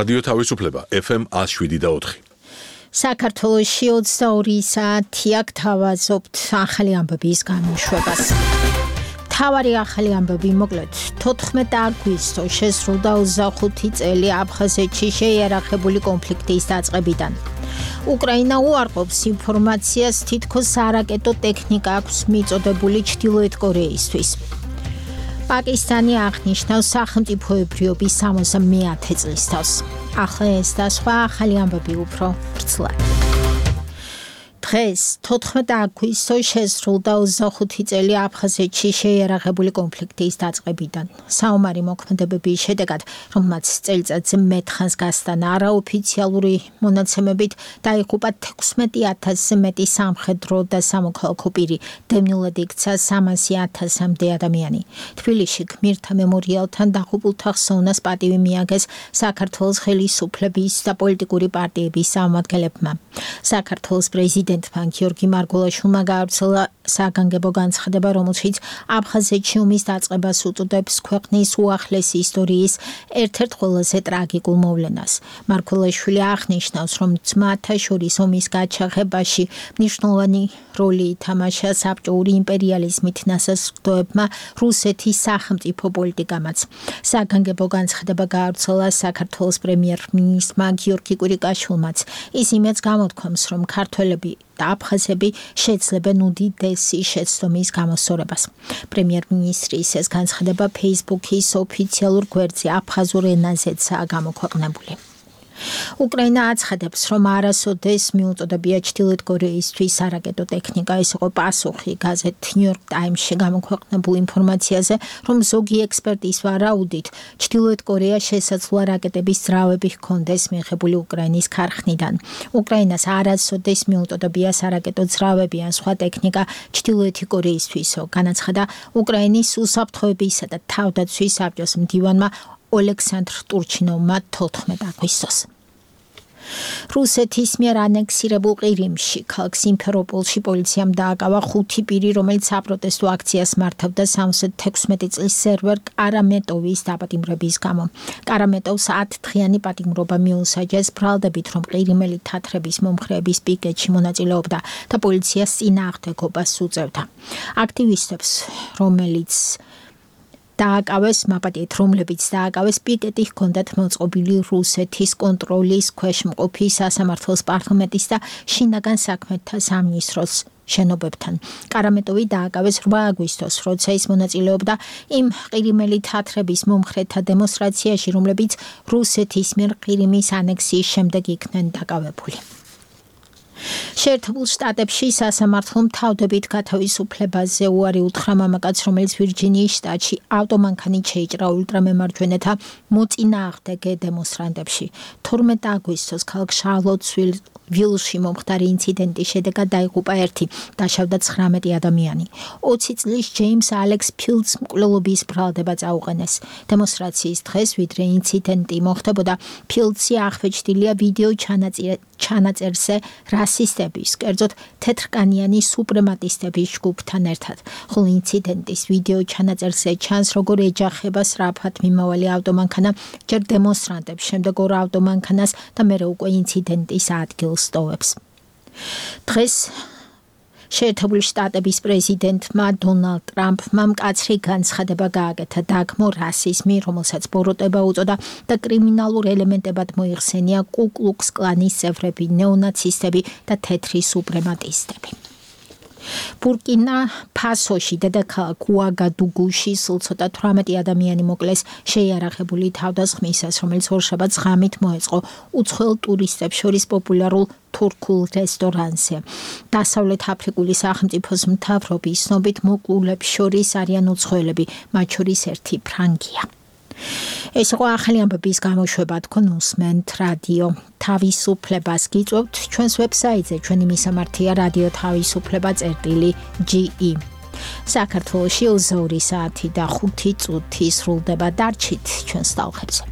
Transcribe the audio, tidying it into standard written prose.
რადიო თავისუფლება FM 107.4. საქართველოში 22 საათი აქ თავაზობთ ახალი ამბების გამოშვებას. თავარი ახალი ამბები მოკლედ 14 აგვისტოს შესრულდა 25 წელი აფხაზეთში შეიარაღებული კონფლიქტის დაწყებიდან. უკრაინა უარყოფს ინფორმაციას თითქოს არაკეტო ტექნიკა აქვს მიწოდებული ჩრდილოეთ კორეისთვის. პაკისტანი აღნიშნავს სახელმწიფოებრიობის 60-მეათე წლისთავს. ახლა ეს და სხვა ახალი ამბები უფრო ვრცლად. დღეს 14 აგვისტოს შესრულდა 25 წელი აფხაზეთში შეიარაღებული კონფლიქტის დაწყებიდან. საომარი მოქმედებების შედეგად, რომელმაც წელიწადზე მეტხანს გასტანა, არაოფიციალური მონაცემებით დაიღუპა 16,000-ზე მეტი სამხედრო და სამოქალაქო პირი, დევნილად იქცა 300,000-მდე ადამიანი. თბილისში გმირთა მემორიალთან დაღუპულთა ხსოვნას პატივი მიაგეს საქართველოს ხელისუფლების და პოლიტიკური პარტიების წარმომადგენლებმა. საქართველოს პრეზიდენტმა გიორგი მარგველაშვილმა გაავრცელა საგანგებო განცხადება, რომელშიც აფხაზეთში ომის დაწყებას უწოდებს ქვეყნის უახლესი ისტორიის ერთ-ერთ ყველაზე ტრაგიკულ მოვლენას. მარგველაშვილი აღნიშნავს, რომ ძმათა შორის ომის გაჩაღებაში მნიშვნელოვანი როლი ითამაშა საბჭოური იმპერიალიზმით ნასაწყდოებმა რუსეთის სახელმწიფო პოლიტიკამაც. საგანგებო განცხადება გაავრცელა საქართველოს პრემიერ-მინისტრმა გიორგი კვირიკაშვილმაც. ის იმედს გამოთქვამს, რომ ქართველები და აფხაზები შეძლებენ უდიდესი შეცდომის გამოსწორებას. პრემიერ-მინისტრის ეს განცხადება Facebook-ის ოფიციალურ გვერდზე აფხაზურ ენაზეცაა გამოქვეყნებული. უკრაინა აცხადებს, რომ არასოდეს მიუწოდებია ჩრდილოეთ კორეისთვის არაკეტო ტექნიკა. ეს იყო პასუხი გაზეთ New York Times-ში გამოქვეყნებულ ინფორმაციაზე, რომ ზოგი ექსპერტის ვარაუდით ჩრდილოეთ კორეა შესაძლოა რაკეტების ძრავები ჰქონდეს მიღებული უკრაინის ქარხნიდან. უკრაინას არასოდეს მიუწოდებია სარაკეტო ძრავები ან სხვა ტექნიკა ჩრდილოეთი კორეისთვისო, განაცხადა უკრაინის უსაფრთხოებისა და თავდაცვის საბჭოს მდივანმა ოლექსანდრ ტურჩინოვმა 14 აგვისტოს. რუსეთის მიერ ანექსირებულ ყირიმში, ქალაქ სიმფეროპოლში პოლიციამ დააკავა 5 პირი, რომელიც საპროტესტო აქციას მართავდა 76 წლის სერვერ კარამეტოვის დაპატიმრების გამო. კარამეტოვს 10-დღიანი პატიმრობა მიუსაჯეს ბრალდებით, რომ ყირიმელი თათრების მომხრეების პიკეტში მონაწილეობდა და პოლიციას წინააღმდეგობას უწევდა. აქტივისტებს, რომლებიც დააკავეს პიკეტი ჰქონდათ მოწყობილი რუსეთის კონტროლის ქვეშ მყოფი სასამართლოს პარლამენტის და შინაგან საქმეთა სამინისტროს შენობებთან. კარამეტოვი დააკავეს 8 აგვისტოს, როცა ის მონაწილეობდა იმ ყირიმელი თათრების მომხრეთა დემონსტრაციაში, რომლებიც რუსეთის მიერ ყირიმის ანექსიის შემდეგ იქნენ დაკავებული. შეერთებულ შტატებში სასამართლომ თავდებით გათავისუფლებაზე უარი უთხრა მამაკაცს, რომელიც ვირჯინიის შტატში ავტომანქანით შეიჭრა ულტრამემარჯვენეთა მოწინააღმდეგე დემონსტრანტებში. 12 აგვისტოს ქალაქ შარლოტსვილში მომხდარი ინციდენტის შედეგად დაიღუპა 1, დაშავდა 19 ადამიანი. 20 წლის ჯეიმს ალექს ფილდს მკვლელობის ბრალდება წაუყენეს. დემონსტრაციის დღეს, ვიდრე ინციდენტი მოხდებოდა, ფილდსი აღბეჭდილია ვიდეო ჩანაწერზე რასისტების, კერძოდ თეთრკანიანი სუპრემატისტების ჯგუფთან ერთად. ხოლო ინციდენტის ვიდეო ჩანაწერზე ჩანს, როგორ ეჯახება სწრაფად მიმავალი ავტომანქანა ჯერ დემონსტრანტებს, შემდეგ ორ ავტომანქანას და მერე უკვე ინციდენტის ადგილს ტოვებს. დღეს შეერთებული შტატების პრეზიდენტმა დონალდ ტრამპმა მკაცრი განცხადება გააკეთა დაგმო რასიზმი, რომელსაც ბოროტება უწოდა და კრიმინალურ ელემენტებად მოიხსენია კუ კლუქს კლანის წევრები, ნეონაცისტები და თეთრი სუპრემატისტები. ბურკინა ფასოში დედაქალაქ უაგადუგუში სულ ცოტა 18 ადამიანი მოკლეს შეიარაღებული თავდასხმისას, რომელიც ორშაბათს ღამით მოეწყო უცხოელ ტურისტებს შორის პოპულარულ თურქულ რესტორანზე. დასავლეთ აფრიკული სახელმწიფოს მთავრობის ცნობით მოკლულებს შორის არიან უცხოელები, მათ შორის 1 ფრანგია. ეს იყო ახალი ამბების გამოშვება, თქვენ უსმენთ რადიო თავისუფლებას. გიწვევთ ჩვენს ვებსაიტზე, ჩვენი მისამართია რადიო თავისუფლება.ge. საქართველოში 22 საათი და 5 წუთი სრულდება. დარჩით ჩვენს ტალღებზე.